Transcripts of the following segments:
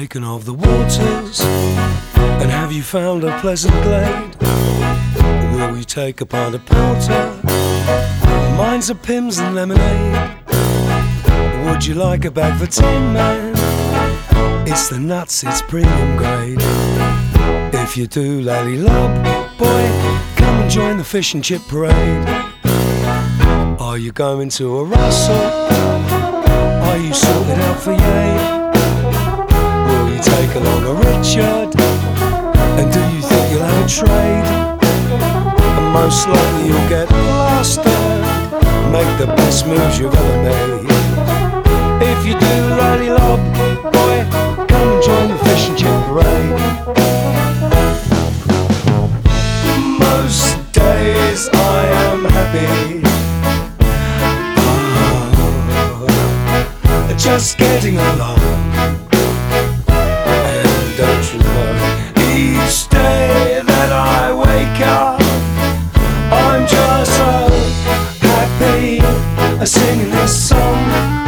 Speaking of the waters, and have you found a pleasant glade? Will we take a pint of porter? Mine's a Pimm's and lemonade. Would you like a bag for 10, man? It's the nuts, it's premium grade. If you do lally lob, boy, come and join the fish and chip parade. Are you going to a rustle? Are you sorted out for yay? Will you take along a Richard? And do you think you'll have a trade? And most likely you'll get plastered. Make the best moves you've ever made. If you do lally lob, boy, come and join the fish and chip parade. Most days I am happy, just getting along. And don't you know, each day that I wake up, I'm just so happy singing this song.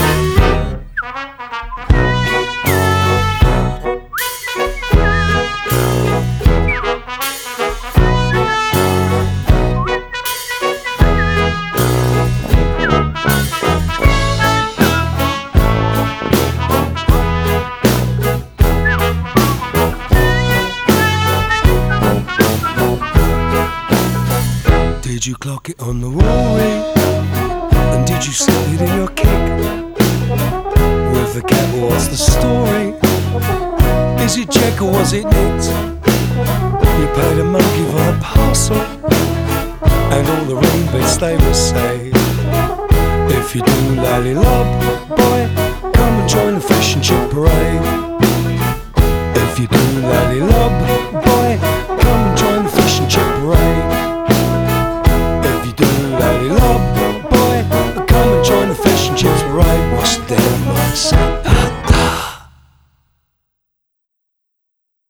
Did you clock it on the Rory? And did you slip it in your kick? With the cat, what's the story? Is it check or was it nicked? You paid a monkey for the parcel, and all the ring bits they were saved. If you do lally lob, boy, come and join the fish and chip parade. If you do lally lob, boy, come and join the fish and chip parade.